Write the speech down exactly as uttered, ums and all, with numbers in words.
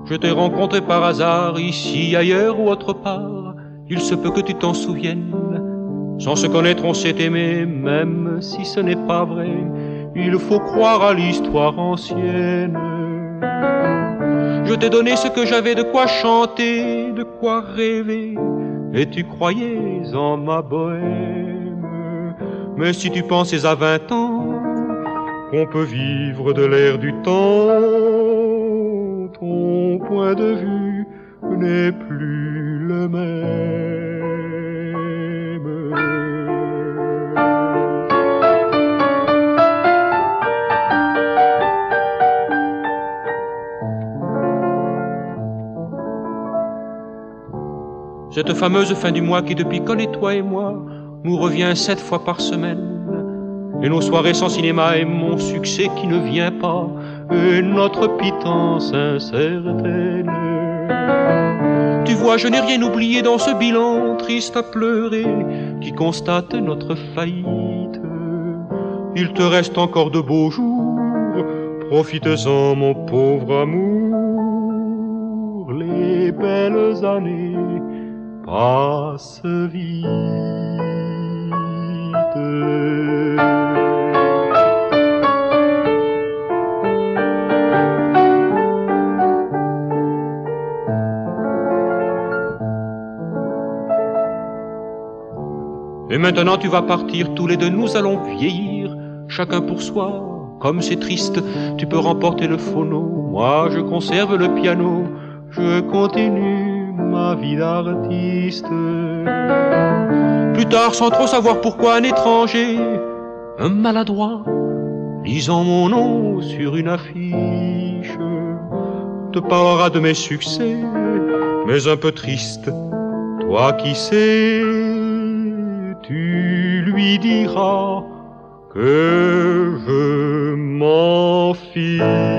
Je t'ai rencontré par hasard, ici, ailleurs ou autre part. Il se peut que tu t'en souviennes. Sans se connaître, on s'est aimé, même si ce n'est pas vrai. Il faut croire à l'histoire ancienne. Je t'ai donné ce que j'avais, de quoi chanter, de quoi rêver, et tu croyais en ma bohème. Mais si tu pensais à vingt ans qu'on peut vivre de l'air du temps, ton point de vue n'est plus le même. Cette fameuse fin du mois qui depuis Collet, toi et moi, nous revient sept fois par semaine. Et nos soirées sans cinéma et mon succès qui ne vient pas, et notre pitance incertaine. Tu vois, je n'ai rien oublié dans ce bilan triste à pleurer qui constate notre faillite. Il te reste encore de beaux jours, profites-en mon pauvre amour. Les belles années passent vite. Et maintenant tu vas partir, tous les deux nous allons vieillir, chacun pour soi, comme c'est triste, tu peux remporter le phono, moi je conserve le piano, je continue ma vie d'artiste. Plus tard, sans trop savoir pourquoi, un étranger, un maladroit, lisant mon nom sur une affiche, te parlera de mes succès, mais un peu triste, toi qui sais, tu lui diras que je m'en fiche.